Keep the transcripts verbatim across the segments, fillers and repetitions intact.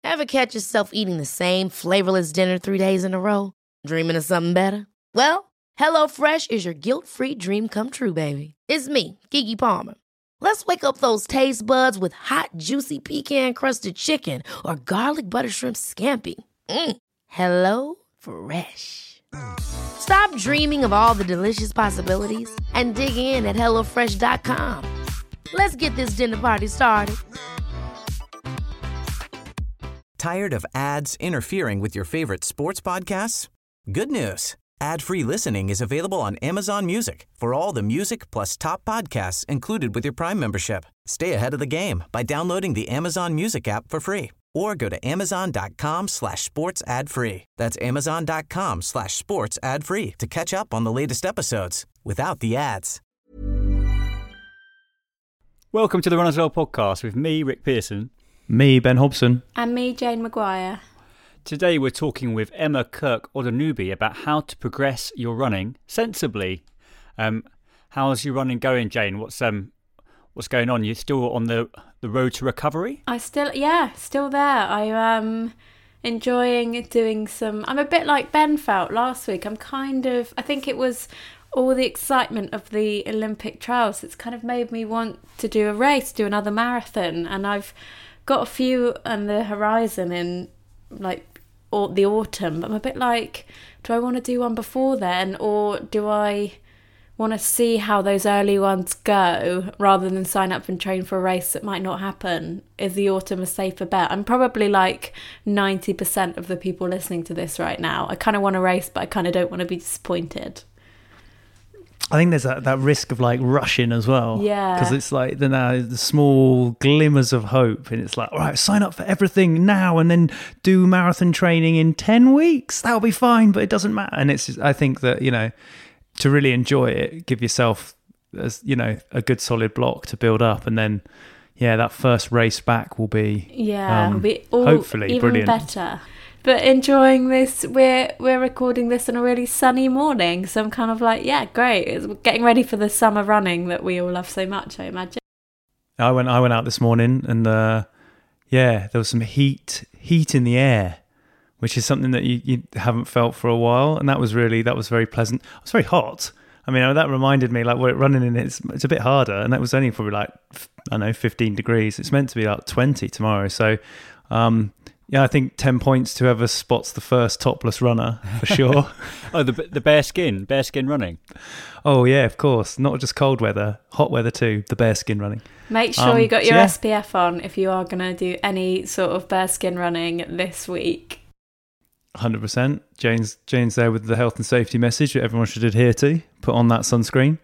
Ever catch yourself eating the same flavorless dinner three days in a row? Dreaming of something better? Well, HelloFresh is your guilt-free dream come true, baby. It's me, Keke Palmer. Let's wake up those taste buds with hot, juicy pecan-crusted chicken or garlic butter shrimp scampi. Mm. Hello Fresh. Stop dreaming of all the delicious possibilities and dig in at hello fresh dot com. Let's get this dinner party started. Tired of ads interfering with your favorite sports podcasts? Good news. Ad-free listening is available on Amazon Music for all the music plus top podcasts included with your Prime membership. Stay ahead of the game by downloading the Amazon Music app for free or go to amazon.com slash sports ad free. That's amazon.com slash sports ad free to catch up on the latest episodes without the ads. Welcome to the Runners World podcast with me, Rick Pearson. Me, Ben Hobson. And me, Jane Maguire. Today we're talking with Emma Kirk-Odunubi about how to progress your running sensibly. Um, how's your running going, Jane? What's um, what's going on? You're still on the the road to recovery? I still, yeah, still there. I'm um, enjoying doing some. I'm a bit like Ben felt last week. I'm kind of. I think it was all the excitement of the Olympic trials. It's kind of made me want to do a race, do another marathon, and I've got a few on the horizon in like au- the autumn, but I'm a bit like, do I want to do one before then, or do I want to see how those early ones go rather than sign up and train for a race that might not happen? Is the autumn a safer bet? I'm probably like ninety percent of the people listening to this right now. I kind of want to race, but I kind of don't want to be disappointed. I think there's that, that risk of like rushing as well. Yeah. Because it's like the, now the small glimmers of hope, and it's like, all right, sign up for everything now and then do marathon training in ten weeks. That'll be fine, but it doesn't matter. And it's just, I think that, you know, to really enjoy it, give yourself, as you know, a good solid block to build up. And then, yeah, that first race back will be, yeah, um, will be all hopefully even brilliant. better. But enjoying this, we're we're recording this on a really sunny morning, so I'm kind of like, yeah, great. It's getting ready for the summer running that we all love so much, I imagine. I went I went out this morning, and uh, yeah, there was some heat heat in the air, which is something that you, you haven't felt for a while, and that was really that was very pleasant. It was very hot. I mean, that reminded me, like, we're running in it's it's a bit harder, and that was only probably like, I don't know, fifteen degrees. It's meant to be like twenty tomorrow, so. Um, Yeah, I think ten points to whoever spots the first topless runner, for sure. Oh, the the bare skin, bare skin running. Oh, yeah, of course. Not just cold weather, hot weather too, the bare skin running. Make sure um, you got so your yeah. S P F on if you are going to do any sort of bare skin running this week. one hundred percent. Jane's, Jane's there with the health and safety message that everyone should adhere to. Put on that sunscreen.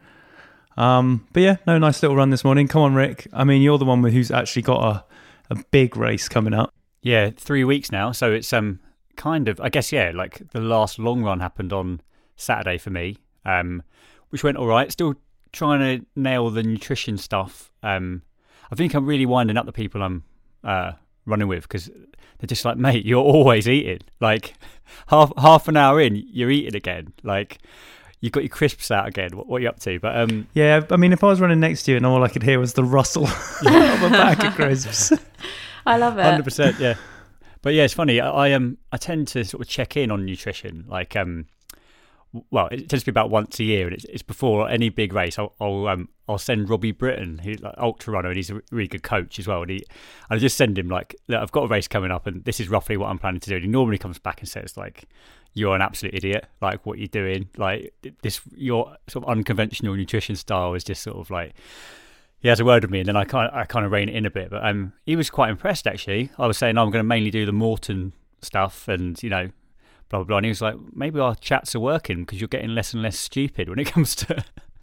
Um, but yeah, no, nice little run this morning. Come on, Rick. I mean, you're the one who's actually got a, a big race coming up. Yeah, three weeks now. So it's um kind of, I guess, yeah, like the last long run happened on Saturday for me, um, which went all right. Still trying to nail the nutrition stuff. Um, I think I'm really winding up the people I'm uh, running with, because they're just like, mate, you're always eating. Like half half an hour in, you're eating again. Like you've got your crisps out again. What, what are you up to? But um, yeah, I mean, if I was running next to you and all I could hear was the rustle of a bag of crisps. I love it. one hundred percent, yeah. But yeah, it's funny. I, I um I tend to sort of check in on nutrition. Like um, well, it tends to be about once a year, and it's, it's before any big race. I'll I'll, um, I'll send Robbie Britton, who's like ultra runner, and he's a really good coach as well. And he, I just send him like, look, I've got a race coming up, and this is roughly what I'm planning to do. And he normally comes back and says like, you're an absolute idiot. Like, what you're doing, like this, your sort of unconventional nutrition style is just sort of like. He has a word with me, and then I kind of, I kind of rein it in a bit. But um, he was quite impressed, actually. I was saying, oh, I'm going to mainly do the Morton stuff and, you know, blah, blah, blah. And he was like, maybe our chats are working because you're getting less and less stupid when it comes to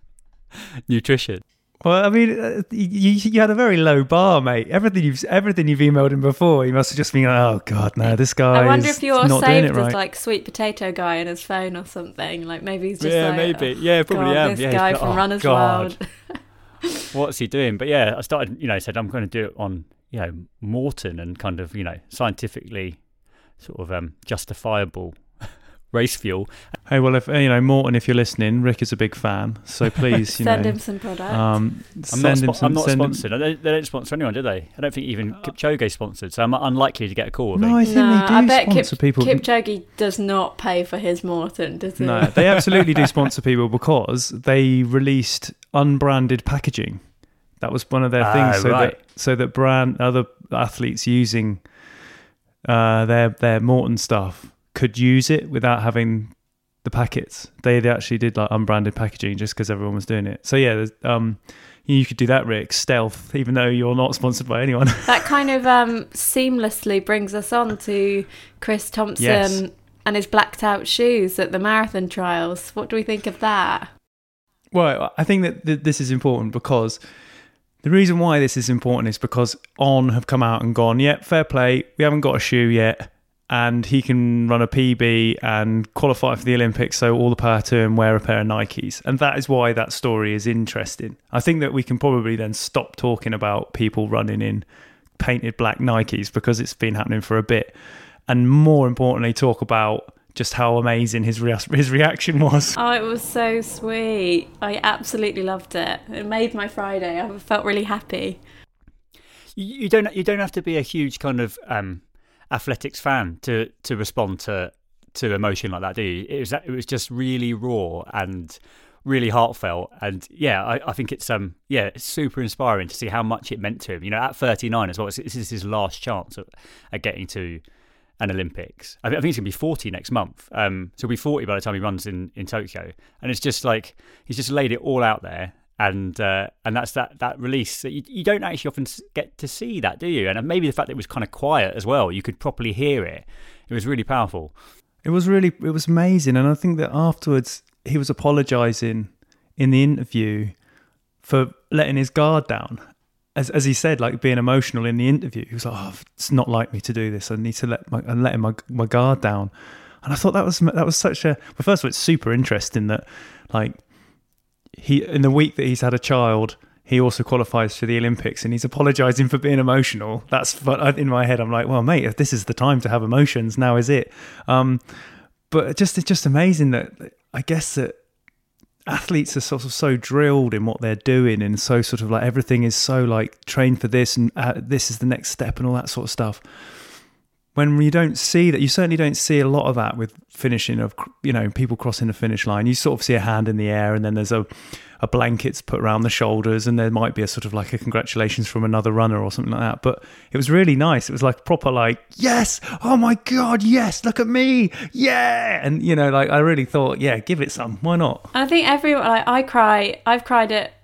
nutrition. Well, I mean, uh, you, you had a very low bar, mate. Everything you've everything you've emailed him before, you must have just been like, oh, God, no, this guy I wonder if you're not doing it saved right. as like sweet potato guy in his phone or something. Like maybe he's just yeah, like, maybe. oh, Yeah, probably God, am. this Yeah, guy like, from oh, Runner's God. World. What's he doing? But yeah, I started, you know, said I'm going to do it on, you know, Morton and kind of, you know, scientifically sort of um, justifiable race fuel. Hey, well, if you know Morton, if you're listening, Rick is a big fan, so please, you send know, him some product. Um, I'm send not, him spo- some. I'm not send him- sponsored. I don't, they don't sponsor anyone, do they? I don't think even Kipchoge sponsored, so I'm unlikely to get a call. I No, think. I think no, they do I bet sponsor Kip, people. Kipchoge does not pay for his Morton, does he? No, they absolutely do sponsor people because they released unbranded packaging. That was one of their Ah, things, so right. that so that brand other athletes using uh, their their Morton stuff could use it without having the packets. They, they actually did like unbranded packaging just because everyone was doing it. So yeah, there's, um, you could do that, Rick, stealth, even though you're not sponsored by anyone. That kind of um, seamlessly brings us on to Chris Thompson Yes. and his blacked out shoes at the marathon trials. What do we think of that? Well, I think that th- this is important because the reason why this is important is because On have come out and gone, yep, fair play, we haven't got a shoe yet, and he can run a P B and qualify for the Olympics, so all the power to him, wear a pair of Nikes. And that is why that story is interesting. I think that we can probably then stop talking about people running in painted black Nikes because it's been happening for a bit, and more importantly, talk about just how amazing his rea- his reaction was. Oh, it was so sweet. I absolutely loved it. It made my Friday. I felt really happy. You, you don't you don't have to be a huge kind of um, athletics fan to to respond to to emotion like that, do you? It was it was just really raw and really heartfelt, and yeah, I, I think it's um yeah it's super inspiring to see how much it meant to him. You know, at thirty-nine as well, this is his last chance at, at getting to an Olympics. I think, I think he's going to be forty next month. Um, so he'll be forty by the time he runs in, in Tokyo. And it's just like, he's just laid it all out there. And uh, and that's that, that release. You, you don't actually often get to see that, do you? And maybe the fact that it was kind of quiet as well. You could properly hear it. It was really powerful. It was really, it was amazing. And I think that afterwards he was apologising in the interview for letting his guard down. As as he said, like being emotional in the interview, he was like, "Oh, it's not like me to do this. I need to let my I'm letting my my guard down." And I thought that was that was such a. Well, first of all, it's super interesting that, like, he in the week that he's had a child, he also qualifies for the Olympics, and he's apologising for being emotional. That's but in my head, I'm like, "Well, mate, if this is the time to have emotions, now is it?" Um, but just it's just amazing that I guess that athletes are sort of so drilled in what they're doing, and so sort of like everything is so like trained for this, and uh, this is the next step and all that sort of stuff. When you don't see that, you certainly don't see a lot of that with finishing of, you know, people crossing the finish line. You sort of see a hand in the air, and then there's a, a blanket's put around the shoulders, and there might be a sort of like a congratulations from another runner or something like that. But it was really nice. It was like proper like, yes, oh my God, yes, look at me, yeah. And, you know, like I really thought, yeah, give it some. Why not? I think everyone, like, I cry, I've cried at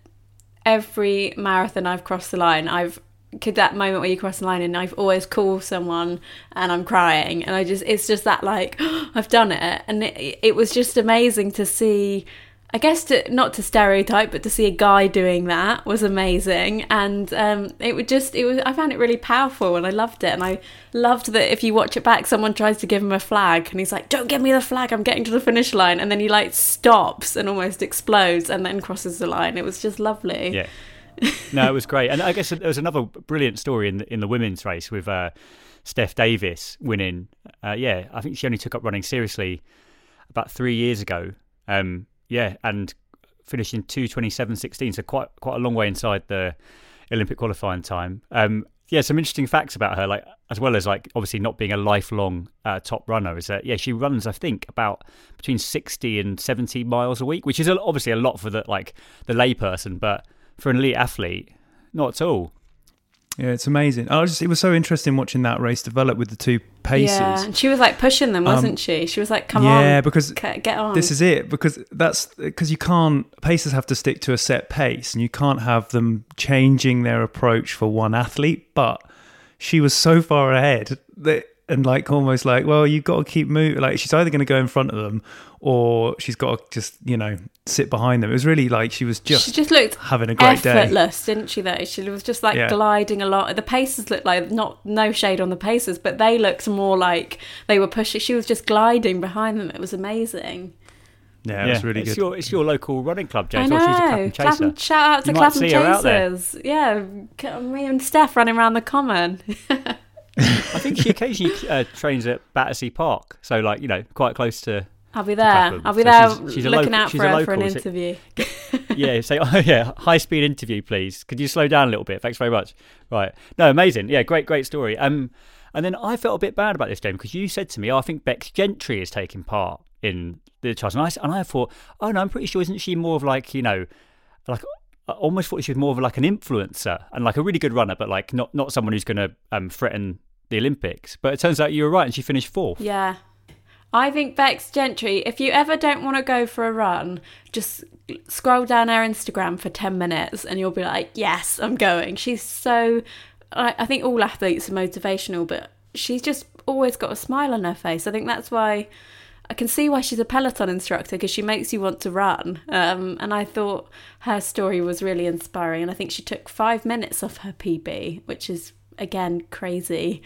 every marathon I've crossed the line. I've could that moment where you cross the line, and I've always called someone and I'm crying, and I just, it's just that like, oh, I've done it. And it, it was just amazing to see, I guess to, not to stereotype, but to see a guy doing that was amazing. And um, it would just, it was, I found it really powerful, and I loved it. And I loved that if you watch it back, someone tries to give him a flag and he's like, don't give me the flag, I'm getting to the finish line. And then he like stops and almost explodes and then crosses the line. It was just lovely. Yeah. No, it was great. And I guess there was another brilliant story in the, in the women's race with uh, Steph Davis winning. Uh, yeah, I think she only took up running seriously about three years ago. Um, yeah, and finished in two twenty-seven sixteen, so quite quite a long way inside the Olympic qualifying time. Um, yeah, some interesting facts about her, like as well as like obviously not being a lifelong uh, top runner, is that yeah she runs I think about between sixty and seventy miles a week, which is obviously a lot for the like the layperson, but for an elite athlete, not at all. Yeah, it's amazing. I was just, it was so interesting watching that race develop with the two paces. Yeah, and she was like pushing them, wasn't Um, she? She was like, come yeah, on. Yeah, because get on. This is it, because that's because you can't, pacers have to stick to a set pace, and you can't have them changing their approach for one athlete. But she was so far ahead that, and like almost like, well, you've got to keep moving. Like she's either going to go in front of them, or she's got to just, you know, sit behind them. It was really like she was just, she just looked having a great day. Effortless, didn't she? Though she was just like Yeah. gliding a lot. The paces looked like, not no shade on the paces, but they looked more like they were pushing. She was just gliding behind them. It was amazing. Yeah, it was really it's good. Your, it's your local running club, I James. know. Or she's a Clapham chaser. Clapham, shout out to You might Clapham see her out there. Chasers. Yeah, me and Steph running around the common. I think she occasionally uh, trains at Battersea Park, so like you know, quite close to I'll be there. I'll be there so she's, she's looking local, out for her for an interview. Yeah, say, oh yeah, high speed interview, please. Could you slow down a little bit? Thanks very much. Right. No, amazing. Yeah, great, great story. Um, and then I felt a bit bad about this, James, because you said to me, oh, I think Bex Gentry is taking part in the trials. And I, and I thought, oh no, I'm pretty sure, isn't she more of like, you know, like, I almost thought she was more of like an influencer and like a really good runner, but like not, not someone who's going to um, threaten the Olympics. But it turns out you were right and she finished fourth. Yeah. I think Bex Gentry, if you ever don't want to go for a run, just scroll down her Instagram for ten minutes and you'll be like, yes, I'm going. She's so, I, I think all athletes are motivational, but she's just always got a smile on her face. I think that's why, I can see why she's a Peloton instructor, because she makes you want to run. Um, and I thought her story was really inspiring. And I think she took five minutes off her P B, which is, again, crazy.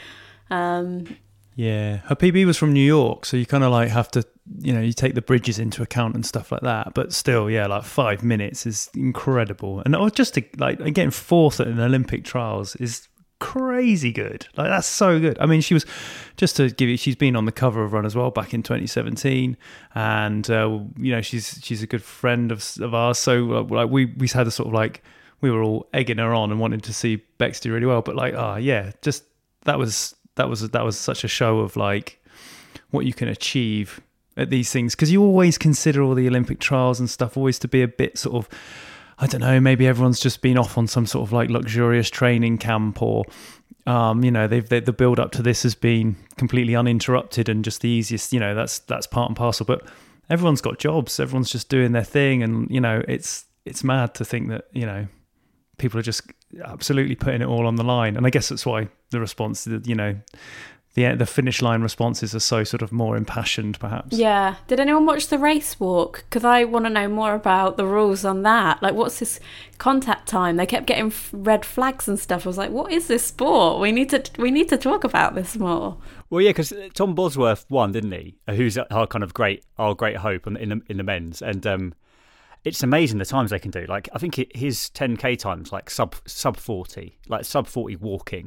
Um Yeah, her P B was from New York, so you kind of like have to, you know, you take the bridges into account and stuff like that. But still, yeah, like five minutes is incredible. And just to, like, getting fourth at an Olympic trials is crazy good. Like, that's so good. I mean, she was, just to give you, she's been on the cover of Run as well back in twenty seventeen, and uh, you know, she's she's a good friend of of ours. So uh, like we we had a sort of like, we were all egging her on and wanting to see Bex do really well. But like, oh yeah, just that was. That was that was such a show of like what you can achieve at these things, because you always consider all the Olympic trials and stuff always to be a bit sort of, I don't know, maybe everyone's just been off on some sort of like luxurious training camp, or um, you know, they've they, the build up to this has been completely uninterrupted and just the easiest. You know, that's that's part and parcel. But everyone's got jobs, everyone's just doing their thing, and you know, it's it's mad to think that, you know, people are just absolutely putting it all on the line. And I guess that's why the response, you know, the the finish line responses are so sort of more impassioned, perhaps. Yeah. Did anyone watch the race walk? Because I want to know more about the rules on that. Like, what's this contact time? They kept getting red flags and stuff. I was like, what is this sport? We need to we need to talk about this more. Well, yeah, because Tom Bosworth won, didn't he? Who's our kind of great, our great hope in the in the men's, and um, it's amazing the times they can do. Like, I think his ten K times like sub sub forty, like sub forty walking.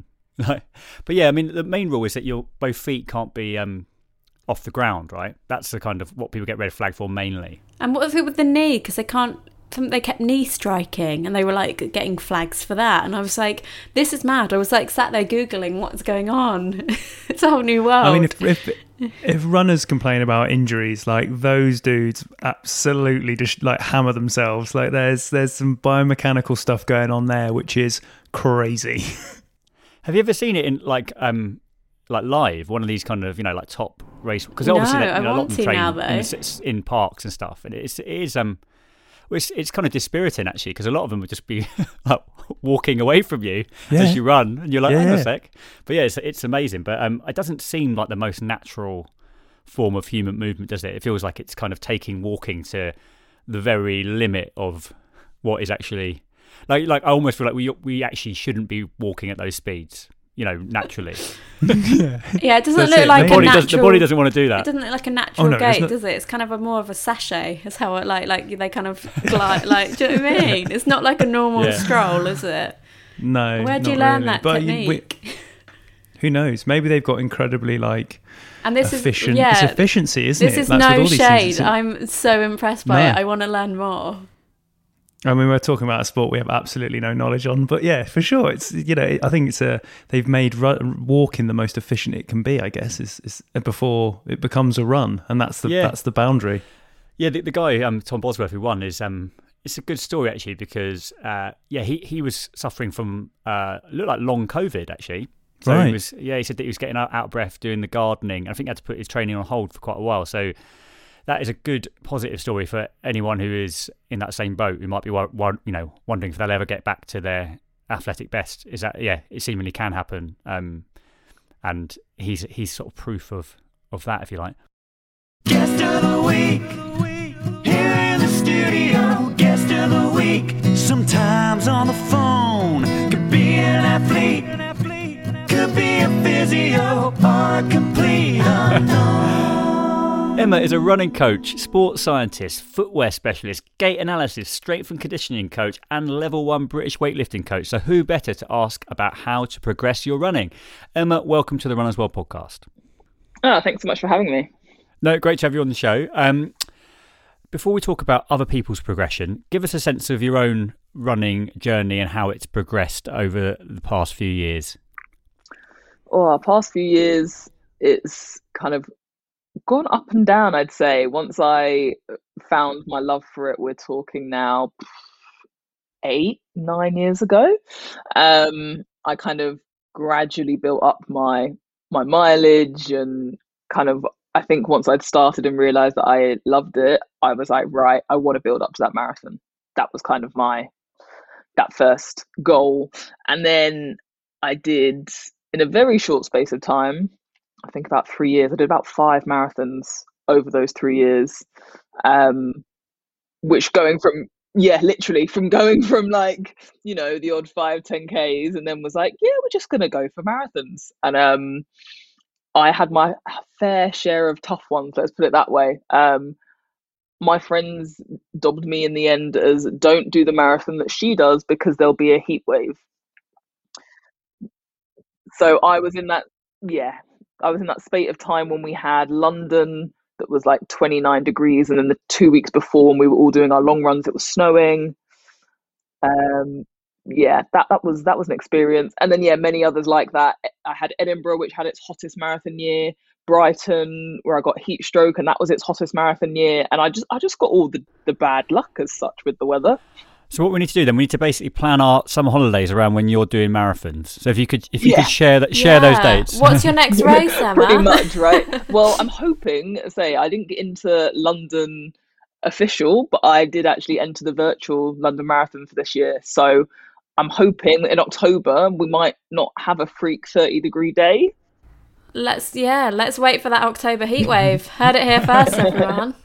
But yeah, I mean, the main rule is that your both feet can't be um, off the ground, right? That's the kind of what people get red flag for mainly. And what was it with the knee? Because they can't. They kept knee striking, and they were like getting flags for that. And I was like, "This is mad." I was like sat there googling what's going on. It's a whole new world. I mean, if, if if runners complain about injuries, like those dudes absolutely just like hammer themselves. Like there's there's some biomechanical stuff going on there, which is crazy. Have you ever seen it in like um like live? One of these kind of, you know, like top race, because no, obviously that, you know, I a lot want of them to train now, though. in, in parks and stuff, and it's it is um. Well, it's, it's kind of dispiriting, actually, because a lot of them would just be like, walking away from you yeah. as you run, and you're like, yeah, hang on yeah. a sec. But yeah, it's, it's amazing. But um, it doesn't seem like the most natural form of human movement, does it? It feels like it's kind of taking walking to the very limit of what is actually... Like, like I almost feel like we we actually shouldn't be walking at those speeds, you know, naturally. yeah. Yeah, it doesn't That's look it. like The a body, natural... does, the body doesn't want to do It that. doesn't look like a natural Oh, no, gait, not... does it? It's kind of a more of a sashay. Is how it like like they kind of glide. Like, do you know what I mean? It's not like a normal Yeah. stroll, is it? No. Where do you not learn really. that But you- technique? we- who knows? Maybe they've got incredibly like And this efficient. is yeah. It's efficiency, isn't This it? is That's with no all these things, shade. isn't it? I'm so impressed by No. it. I want to learn more. I mean, we're talking about a sport we have absolutely no knowledge on, but yeah, for sure, it's, you know, I think it's a they've made run, walking the most efficient it can be. I guess is, is before it becomes a run, and that's the Yeah. that's the boundary. Yeah, the, the guy, um, Tom Bosworth, who won, is um, it's a good story actually, because uh, yeah, he, he was suffering from uh, looked like long COVID actually. So Right. he was, yeah, he said that he was getting out, out of breath doing the gardening. I think he had to put his training on hold for quite a while. So that is a good positive story for anyone who is in that same boat, who might be wa- wa- you know wondering if they'll ever get back to their athletic best. Is that yeah, it seemingly can happen, um, and he's he's sort of proof of of that, if you like. Guest of the week, here in the studio. Guest of the week, sometimes on the phone. Could be an athlete, could be a physio, or a complete unknown. Emma is a running coach, sports scientist, footwear specialist, gait analysis, strength and conditioning coach, and level one British weightlifting coach. So who better to ask about how to progress your running? Emma, welcome to the Runners World podcast. Oh, thanks so much for having me. No, great to have you on the show. Um, before we talk about other people's progression, give us a sense of your own running journey and how it's progressed over the past few years. Oh, past few years, it's kind of gone up and down, I'd say. Once I found my love for it, we're talking now eight, nine years ago. Um, I kind of gradually built up my my mileage, and kind of, I think once I'd started and realized that I loved it, I was like, right, I want to build up to that marathon. That was kind of my, that first goal. And then I did, in a very short space of time, I think about three years, I did about five marathons over those three years. Um, which going from, yeah, literally from going from like, you know, the odd five, ten Ks, and then was like, yeah, we're just going to go for marathons. And um, I had my fair share of tough ones, let's put it that way. Um, my friends dobbed me in the end as, don't do the marathon that she does because there'll be a heat wave. So I was in that, yeah, I was in that spate of time when we had London that was like twenty-nine degrees, and then the two weeks before when we were all doing our long runs, it was snowing. Um, yeah, that that was that was an experience. And then yeah, many others like that. I had Edinburgh, which had its hottest marathon year. Brighton, where I got heat stroke, and that was its hottest marathon year. And I just I just got all the, the bad luck as such with the weather. So what we need to do then, we need to basically plan our summer holidays around when you're doing marathons. So if you could, if you Yeah. could share that, share Yeah. those dates. What's your next race, Emma? Pretty much, right? Well, I'm hoping, say, I didn't get into London official, but I did actually enter the virtual London Marathon for this year. So I'm hoping that in October we might not have a freak thirty degree day. Let's yeah, let's wait for that October heatwave. Heard it here first, everyone.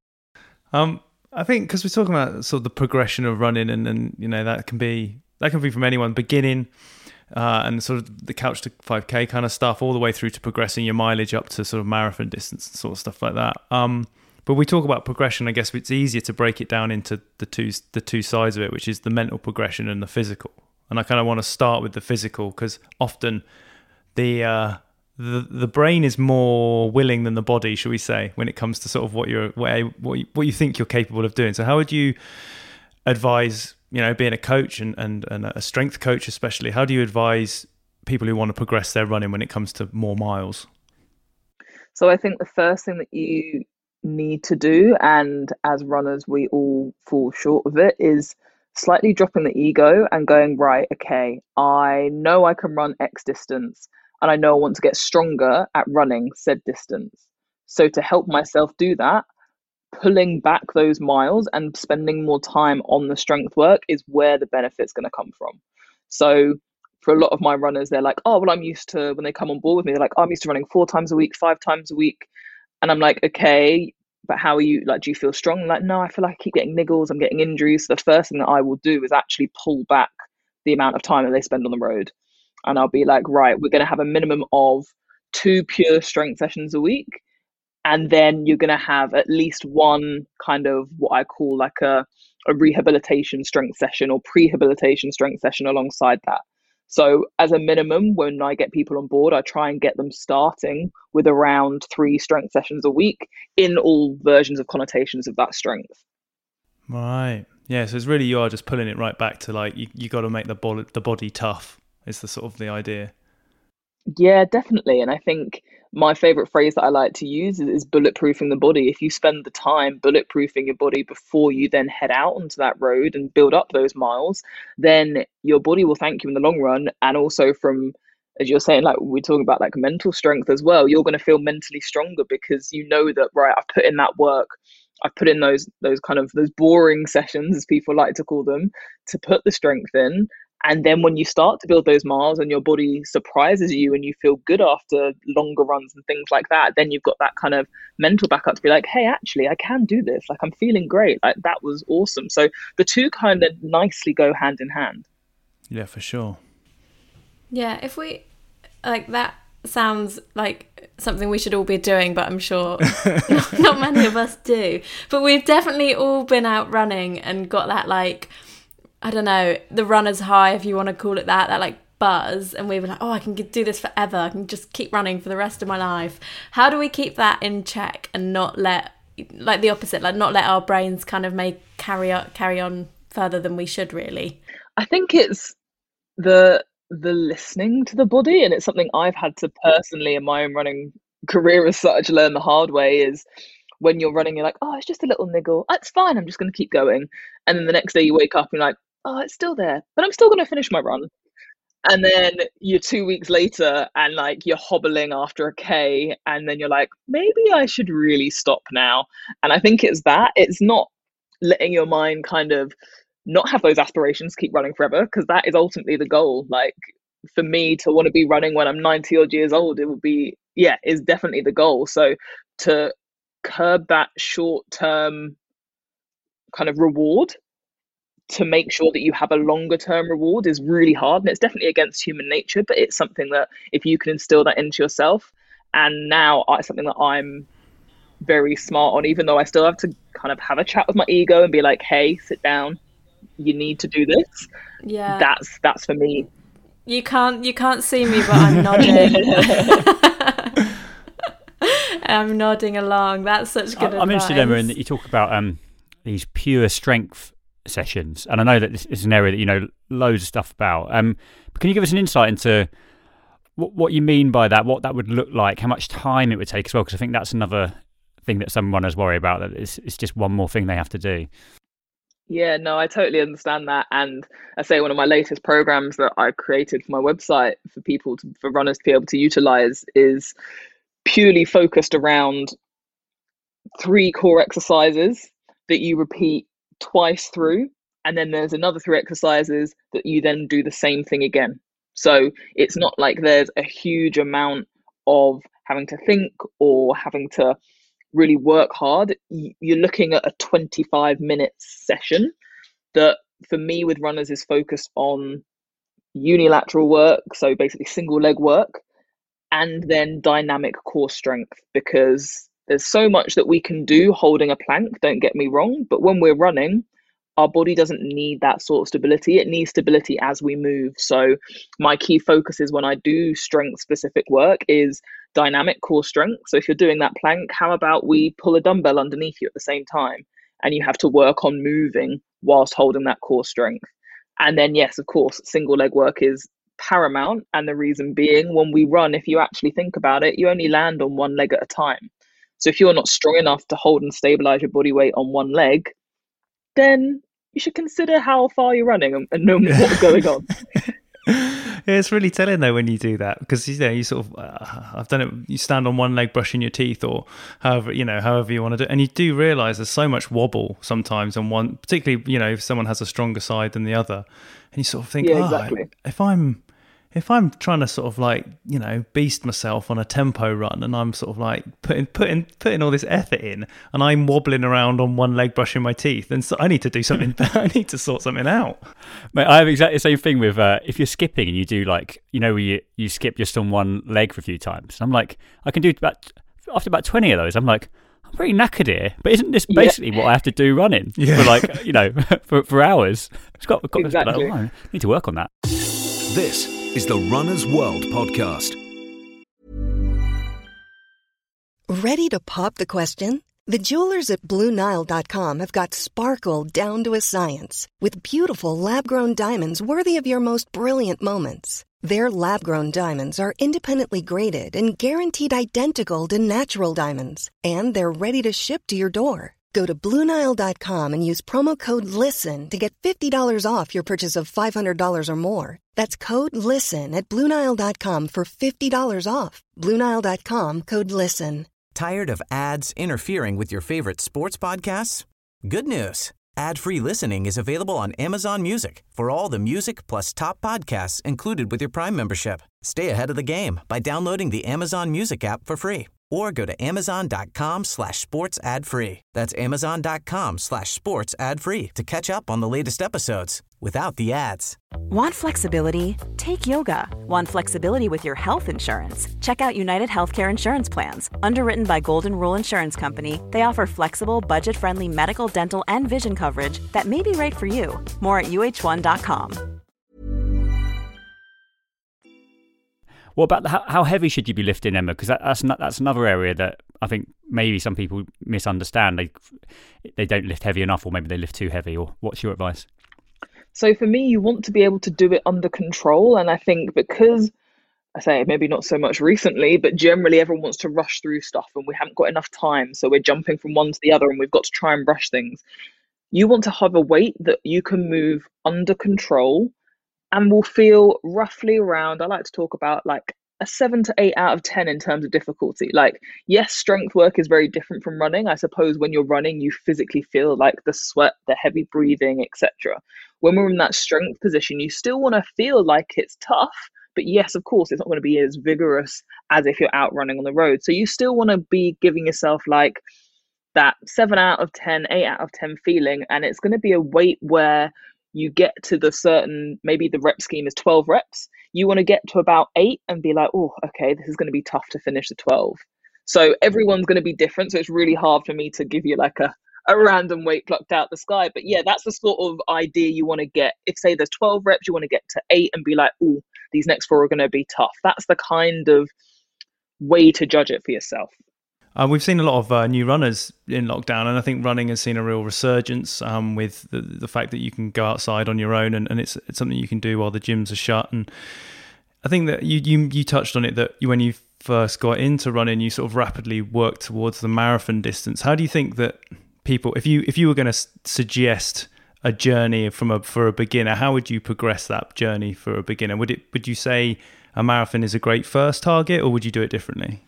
Um, I think because we're talking about sort of the progression of running, and, and you know that can be that can be from anyone beginning, uh, and sort of the couch to five K kind of stuff, all the way through to progressing your mileage up to sort of marathon distance, sort of stuff like that. Um, but we talk about progression. I guess it's easier to break it down into the two the two sides of it, which is the mental progression and the physical. And I kind of want to start with the physical because often the uh, the the brain is more willing than the body, shall we say, when it comes to sort of what you're what what you, what you think you're capable of doing. So how would you advise, you know, being a coach and, and, and a strength coach especially, how do you advise people who want to progress their running when it comes to more miles? So I think the first thing that you need to do, and as runners we all fall short of it, is slightly dropping the ego and going, right, okay, I know I can run X distance, and I know I want to get stronger at running said distance. So to help myself do that, pulling back those miles and spending more time on the strength work is where the benefit's going to come from. So for a lot of my runners, they're like, oh, well, I'm used to, when they come on board with me, they're like, oh, I'm used to running four times a week, five times a week. And I'm like, okay, but how are you? Like, do you feel strong? I'm like, no, I feel like I keep getting niggles. I'm getting injuries. So the first thing that I will do is actually pull back the amount of time that they spend on the road. And I'll be like, right, we're going to have a minimum of two pure strength sessions a week. And then you're going to have at least one kind of what I call like a, a rehabilitation strength session or prehabilitation strength session alongside that. So as a minimum, when I get people on board, I try and get them starting with around three strength sessions a week in all versions of connotations of that strength. Right. Yeah. So it's really, you are just pulling it right back to like, you, you got to make the body, the body tough is the sort of the idea. Yeah, definitely. And I think my favorite phrase that I like to use is, is bulletproofing the body. If you spend the time bulletproofing your body before you then head out onto that road and build up those miles, then your body will thank you in the long run. And also from, as you're saying, like we're talking about like mental strength as well, you're going to feel mentally stronger because you know that, right, I've put in that work. I've put in those those kind of those boring sessions, as people like to call them, to put the strength in. And then when you start to build those miles and your body surprises you and you feel good after longer runs and things like that, then you've got that kind of mental backup to be like, hey, actually, I can do this. Like, I'm feeling great. Like, that was awesome. So the two kind of nicely go hand in hand. Yeah, for sure. Yeah, if we, like, that sounds like something we should all be doing, but I'm sure not, not many of us do. But we've definitely all been out running and got that, like, I don't know, the runner's high, if you want to call it that, that like buzz and we were like, oh, I can do this forever. I can just keep running for the rest of my life. How do we keep that in check and not let, like the opposite, like not let our brains kind of make carry on, carry on further than we should really? I think it's the the listening to the body, and it's something I've had to personally in my own running career as such learn the hard way. Is when you're running, you're like, oh, it's just a little niggle, it's fine, I'm just going to keep going. And then the next day you wake up and you're like, oh, it's still there, but I'm still going to finish my run. And then you're two weeks later and like you're hobbling after a K, and then you're like, maybe I should really stop now. And I think it's that, it's not letting your mind kind of not have those aspirations, keep running forever, because that is ultimately the goal. Like for me to want to be running when I'm ninety odd years old, it would be, yeah, is definitely the goal. So to curb that short term kind of reward to make sure that you have a longer term reward is really hard. And it's definitely against human nature, but it's something that if you can instill that into yourself, and now it's something that I'm very smart on, even though I still have to kind of have a chat with my ego and be like, hey, sit down, you need to do this. Yeah, that's that's for me. You can't you can't see me, but I'm nodding. I'm nodding along. That's such good advice. I'm interested, Emma, in that you talk about um these pure strength sessions, and I know that this is an area that you know loads of stuff about. Um, but can you give us an insight into what what you mean by that? What that would look like? How much time it would take as well? Because I think that's another thing that some runners worry about. That it's it's just one more thing they have to do. Yeah, no, I totally understand that. And I say one of my latest programs that I created for my website for people, to, for runners to be able to utilize, is purely focused around three core exercises that you repeat twice through. And then there's another three exercises that you then do the same thing again. So it's not like there's a huge amount of having to think or having to really work hard. You're looking at a twenty-five minute session that for me with runners is focused on unilateral work, so basically single leg work, and then dynamic core strength, because there's so much that we can do holding a plank, don't get me wrong, but when we're running, our body doesn't need that sort of stability. It needs stability as we move. So my key focus is when I do strength specific work is dynamic core strength. So if you're doing that plank, how about we pull a dumbbell underneath you at the same time, and you have to work on moving whilst holding that core strength. And then yes, of course, single leg work is paramount. And the reason being, when we run, if you actually think about it, you only land on one leg at a time. So if you're not strong enough to hold and stabilize your body weight on one leg, then you should consider how far you're running and, and know what's going on. Yeah, it's really telling though when you do that, because you know you sort of uh, I've done it. You stand on one leg brushing your teeth, or however you know however you want to do it, and you do realise there's so much wobble sometimes on one, particularly you know if someone has a stronger side than the other, and you sort of think, yeah, oh, exactly. if I'm if I'm trying to sort of like you know beast myself on a tempo run, and I'm sort of like putting putting putting all this effort in, and I'm wobbling around on one leg brushing my teeth, and so I need to do something. I need to sort something out. Mate, I have exactly the same thing with uh, if you're skipping and you do like you know where you you skip just on one leg for a few times. I'm like I can do about after about twenty of those. I'm like I'm pretty knackered here, but isn't this basically yeah. what I have to do running yeah. for like you know for for hours? It's got, got exactly. Like, oh, I need to work on that. This is the Runner's World podcast. Ready to pop the question? The jewelers at Blue Nile dot com have got sparkle down to a science with beautiful lab-grown diamonds worthy of your most brilliant moments. Their lab-grown diamonds are independently graded and guaranteed identical to natural diamonds, and they're ready to ship to your door. Go to Blue Nile dot com and use promo code LISTEN to get fifty dollars off your purchase of five hundred dollars or more. That's code LISTEN at Blue Nile dot com for fifty dollars off. Blue Nile dot com, code LISTEN. Tired of ads interfering with your favorite sports podcasts? Good news. Ad-free listening is available on Amazon Music for all the music plus top podcasts included with your Prime membership. Stay ahead of the game by downloading the Amazon Music app for free or go to amazon.com slash sports ad free. That's amazon.com slash sports ad free to catch up on the latest episodes without the ads. Want flexibility? Take yoga. Want flexibility with your health insurance? Check out United Healthcare Insurance Plans. Underwritten by Golden Rule Insurance Company, they offer flexible, budget-friendly medical, dental, and vision coverage that may be right for you. More at U H one dot com. What about the, how, how heavy should you be lifting, Emma? Because that, that's not, that's another area that I think maybe some people misunderstand. They they don't lift heavy enough, or maybe they lift too heavy. Or what's your advice? So for me, you want to be able to do it under control. And I think because, I say maybe not so much recently, but generally everyone wants to rush through stuff and we haven't got enough time. So we're jumping from one to the other and we've got to try and rush things. You want to have a weight that you can move under control and will feel roughly around, I like to talk about like a seven to eight out of ten in terms of difficulty. Like, yes, strength work is very different from running. I suppose when you're running, you physically feel like the sweat, the heavy breathing, et cetera. When we're in that strength position, you still want to feel like it's tough. But yes, of course, it's not going to be as vigorous as if you're out running on the road. So you still want to be giving yourself like that seven out of ten, eight out of ten feeling. And it's going to be a weight where you get to the certain, maybe the rep scheme is twelve reps. You want to get to about eight and be like, oh, okay, this is going to be tough to finish the twelve. So everyone's going to be different. So it's really hard for me to give you like a, a random weight plucked out the sky. But yeah, that's the sort of idea you want to get. If say there's twelve reps, you want to get to eight and be like, oh, these next four are going to be tough. That's the kind of way to judge it for yourself. Uh, we've seen a lot of uh, new runners in lockdown, and I think running has seen a real resurgence um, with the, the fact that you can go outside on your own, and, and it's, it's something you can do while the gyms are shut. And I think that you, you you touched on it, that you, when you first got into running, you sort of rapidly worked towards the marathon distance. How do you think that people, if you if you were going to suggest a journey from a for a beginner, how would you progress that journey for a beginner? Would it would you say a marathon is a great first target, or would you do it differently?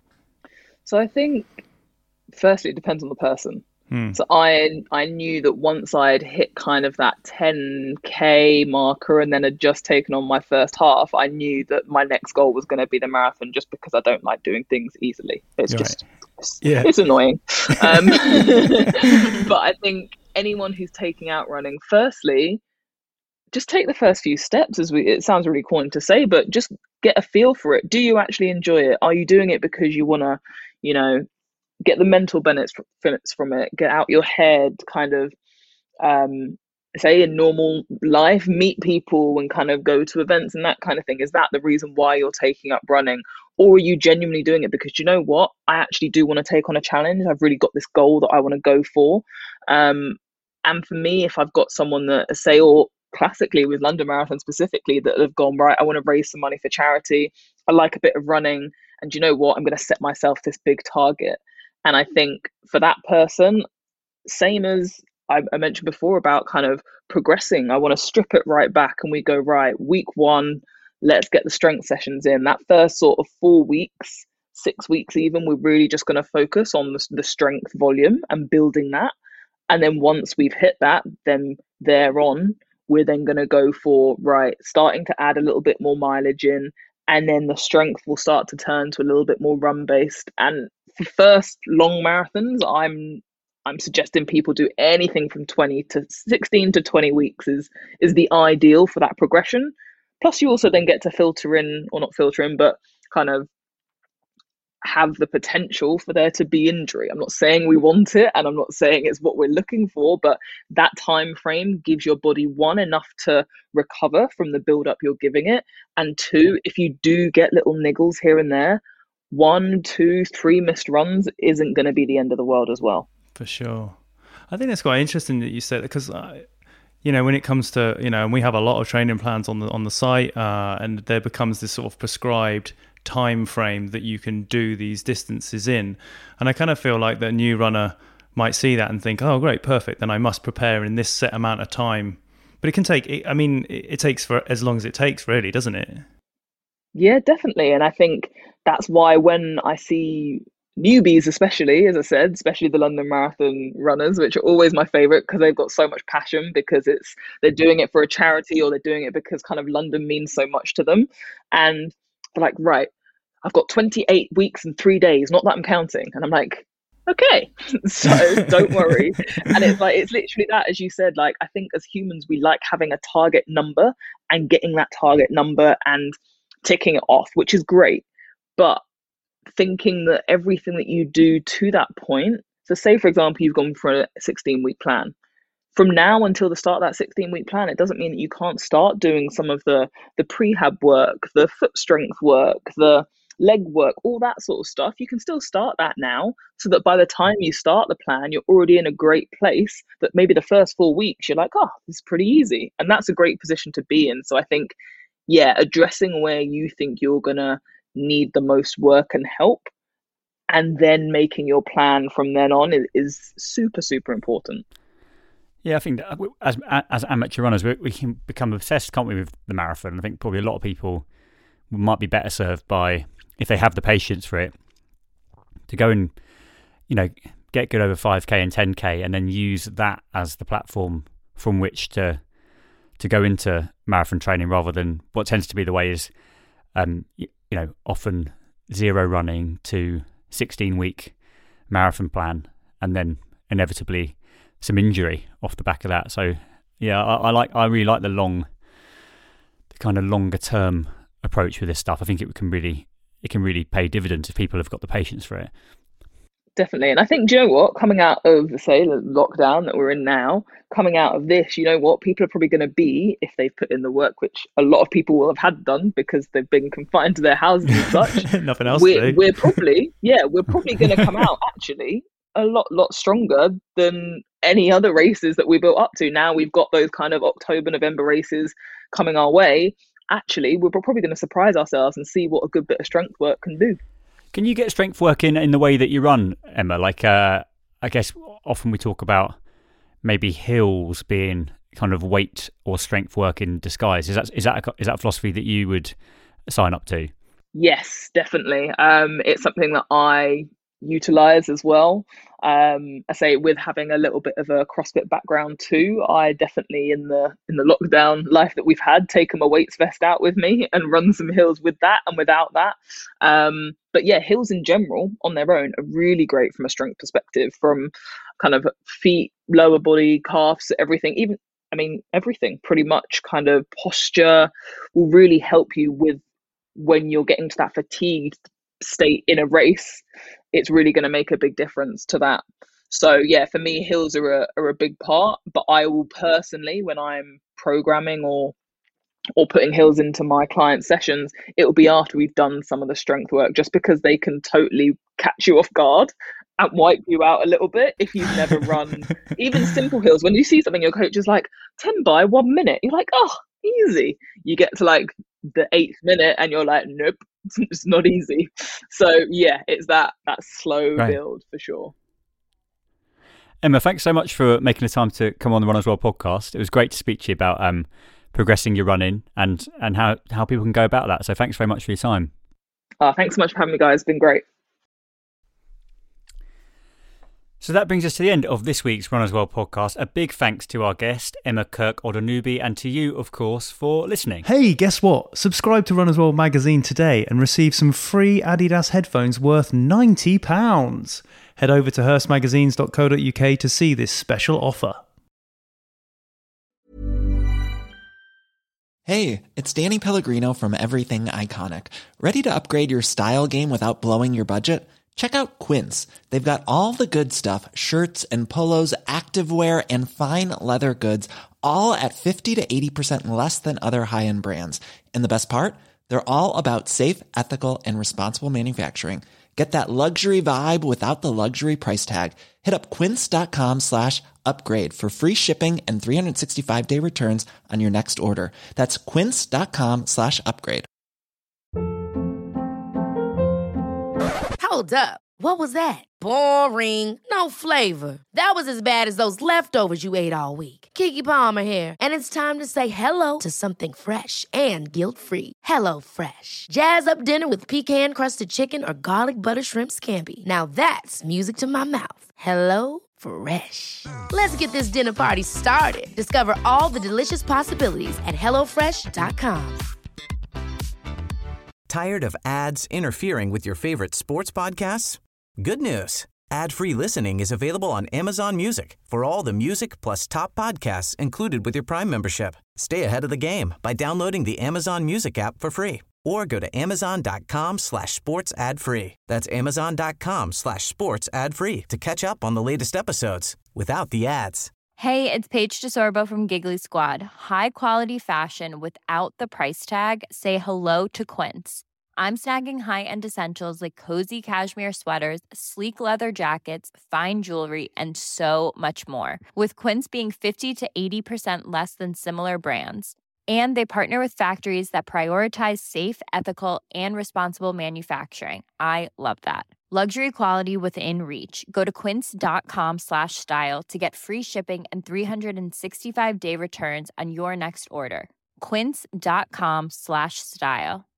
So I think, firstly, it depends on the person. Hmm. So I I knew that once I'd hit kind of that ten K marker and then had just taken on my first half, I knew that my next goal was going to be the marathon, just because I don't like doing things easily. It's You're just, right. it's, yeah. it's annoying. Um, but I think anyone who's taking out running, firstly, just take the first few steps. As we, it sounds really corny to say, but just get a feel for it. Do you actually enjoy it? Are you doing it because you want to, you know, get the mental benefits from it, get out your head, kind of, um, say in normal life, meet people and kind of go to events and that kind of thing? Is that the reason why you're taking up running? Or are you genuinely doing it because, you know what, I actually do want to take on a challenge. I've really got this goal that I want to go for. Um, and for me, if I've got someone that, say, or classically with London Marathon specifically, that have gone, right, I want to raise some money for charity, I like a bit of running, and you know what, I'm going to set myself this big target. And I think for that person, same as I, I mentioned before about kind of progressing, I want to strip it right back and we go, right, week one, let's get the strength sessions in. That first sort of four weeks, six weeks even, we're really just going to focus on the, the strength volume and building that. And then once we've hit that, then thereon, we're then going to go for, right, starting to add a little bit more mileage in, and then the strength will start to turn to a little bit more run based. And for first long marathons, I'm I'm suggesting people do anything from twenty to sixteen to twenty weeks is is the ideal for that progression. Plus you also then get to filter in, or not filter in, but kind of have the potential for there to be injury. I'm not saying we want it, and I'm not saying it's what we're looking for, but that time frame gives your body, one, enough to recover from the build up you're giving it, and two, if you do get little niggles here and there, one, two, three missed runs isn't going to be the end of the world as well. For sure. I think that's quite interesting that you said that, because I, you know, when it comes to, you know, and we have a lot of training plans on the on the site, uh, and there becomes this sort of prescribed time frame that you can do these distances in, and I kind of feel like the new runner might see that and think, oh great, perfect, then I must prepare in this set amount of time. But it can take, I mean, it takes for as long as it takes, really, doesn't it? Yeah, definitely. And I think that's why when I see newbies, especially, as I said, especially the London Marathon runners, which are always my favorite because they've got so much passion, because it's they're doing it for a charity, or they're doing it because kind of London means so much to them, and they're like, right, I've got twenty-eight weeks and three days, not that I'm counting. And I'm like, okay, so don't worry. And it's like, it's literally that, as you said, like, I think as humans, we like having a target number and getting that target number and ticking it off, which is great. But thinking that everything that you do to that point, so say, for example, you've gone for a sixteen week plan, from now until the start of that sixteen week plan, it doesn't mean that you can't start doing some of the the prehab work, the foot strength work, the leg work, all that sort of stuff. You can still start that now, so that by the time you start the plan, you're already in a great place that maybe the first four weeks you're like, oh, this is pretty easy. And that's a great position to be in. So I think, yeah, addressing where you think you're going to need the most work and help, and then making your plan from then on is, is super, super important. Yeah, I think that as as amateur runners, we, we can become obsessed, can't we, with the marathon? I think probably a lot of people might be better served by, if they have the patience for it, to go and, you know, get good over five K and ten K, and then use that as the platform from which to to go into marathon training, rather than what tends to be the way is, um, you, you know, often zero running to sixteen week marathon plan, and then inevitably some injury off the back of that. So yeah, I, I like I really like the long, the kind of longer term approach with this stuff. I think it can really it can really pay dividends if people have got the patience for it. Definitely. And I think, do you know what, coming out of, say, the lockdown that we're in now, coming out of this, you know what, people are probably going to be, if they've put in the work, which a lot of people will have had done because they've been confined to their houses and such. Nothing else we're, to do. we're probably, yeah, we're probably going to come out actually a lot, lot stronger than any other races that we built up to. Now we've got those kind of October, November races coming our way. Actually, we're probably going to surprise ourselves and see what a good bit of strength work can do. Can you get strength work in in the way that you run, Emma? Like, uh, I guess often we talk about maybe hills being kind of weight or strength work in disguise. Is that is that a, is that a philosophy that you would sign up to? Yes, definitely. Um, it's something that I utilize as well. Um, I say, with having a little bit of a CrossFit background too, I definitely in the in the lockdown life that we've had, taken my weights vest out with me and run some hills with that and without that. Um, but yeah, hills in general on their own are really great from a strength perspective, from kind of feet, lower body, calves, everything. Even, I mean, everything pretty much. Kind of posture will really help you with when you're getting to that fatigued state in a race. It's really going to make a big difference to that. So yeah, for me, hills are a, are a big part, but I will personally, when I'm programming or or putting hills into my client sessions, it will be after we've done some of the strength work, just because they can totally catch you off guard and wipe you out a little bit if you've never run even simple hills. When you see something, your coach is like, ten by one minute, you're like, oh, easy. You get to like the eighth minute and you're like, nope, it's not easy. So yeah, it's that that slow right. build for sure. Emma, thanks so much for making the time to come on the Runners World podcast. It was great to speak to you about um, progressing your running and and how, how people can go about that. So thanks very much for your time. Oh, thanks so much for having me, guys. It's been great. So that brings us to the end of this week's Runners World podcast. A big thanks to our guest, Emma Kirk-Odonubi, and to you, of course, for listening. Hey, guess what? Subscribe to Runners World magazine today and receive some free Adidas headphones worth ninety pounds. Head over to hurst magazines dot co dot uk to see this special offer. Hey, it's Danny Pellegrino from Everything Iconic. Ready to upgrade your style game without blowing your budget? Check out Quince. They've got all the good stuff, shirts and polos, activewear, and fine leather goods, all at fifty to eighty percent less than other high-end brands. And the best part? They're all about safe, ethical, and responsible manufacturing. Get that luxury vibe without the luxury price tag. Hit up quince.com slash upgrade for free shipping and three sixty-five day returns on your next order. That's quince.com slash upgrade. Hold up. What was that? Boring. No flavor. That was as bad as those leftovers you ate all week. Keke Palmer here. And it's time to say hello to something fresh and guilt-free. Hello Fresh. Jazz up dinner with pecan-crusted chicken or garlic butter shrimp scampi. Now that's music to my mouth. Hello Fresh. Let's get this dinner party started. Discover all the delicious possibilities at hello fresh dot com. Tired of ads interfering with your favorite sports podcasts? Good news. Ad-free listening is available on Amazon Music for all the music plus top podcasts included with your Prime membership. Stay ahead of the game by downloading the Amazon Music app for free or go to amazon.com slash sports ad free. That's amazon.com slash sports ad free to catch up on the latest episodes without the ads. Hey, it's Paige DeSorbo from Giggly Squad. High quality fashion without the price tag. Say hello to Quince. I'm snagging high-end essentials like cozy cashmere sweaters, sleek leather jackets, fine jewelry, and so much more. With Quince being fifty to eighty percent less than similar brands. And they partner with factories that prioritize safe, ethical, and responsible manufacturing. I love that. Luxury quality within reach. Go to quince.com slash style to get free shipping and three sixty-five day returns on your next order. Quince.com slash style.